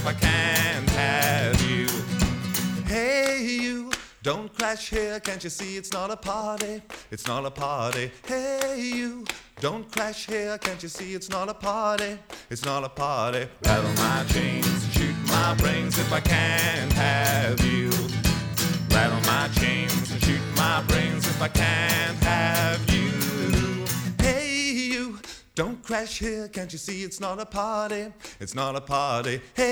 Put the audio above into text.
if I can't have you. Hey you, don't crash here, can't you see it's not a party? It's not a party. Hey you, don't crash here, can't you see it's not a party? It's not a party. Rattle my chains and shoot my brains if I can't have you. Rattle my chains and shoot my brains if I can't have you. Hey you, don't crash here, can't you see it's not a party? It's not a party. Hey